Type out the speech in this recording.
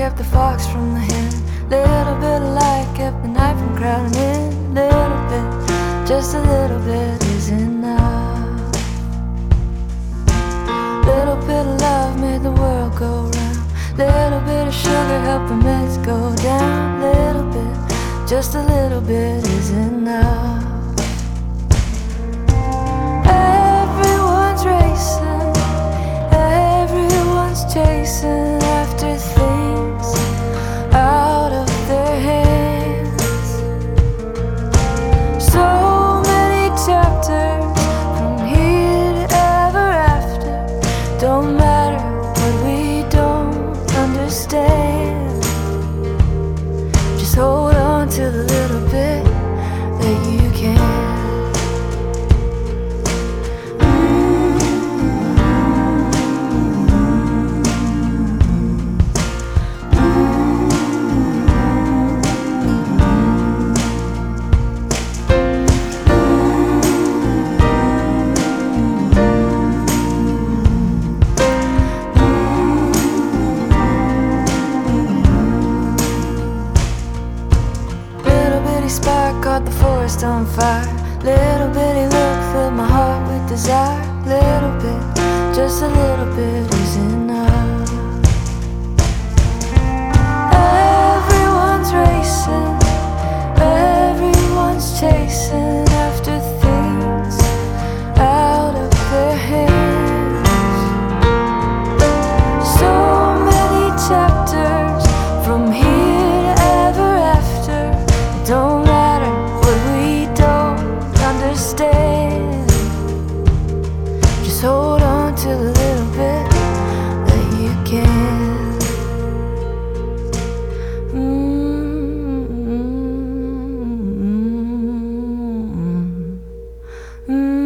kept the fox from the hen. Little bit of light kept the night from crowding in. Little bit, just a little bit is enough. Little bit of love made the world go round. Little bit of sugar helped the meds go down. Little bit, just a little bit is enough. Everyone's racing, everyone's chasing after things out of their hands. So many chapters from here to ever after. Don't matter what we don't understand. Just hold on to the little bit that you can. Spark caught the forest on fire. Little bitty look filled my heart with desire. Little bit, just a little bit is enough. Everyone's racing, everyone's chasing after things out of their hands. So many chapters from here to ever after. Don't matter what we don't understand. Just hold on to the little bit that you can. Mm-hmm. Mm-hmm.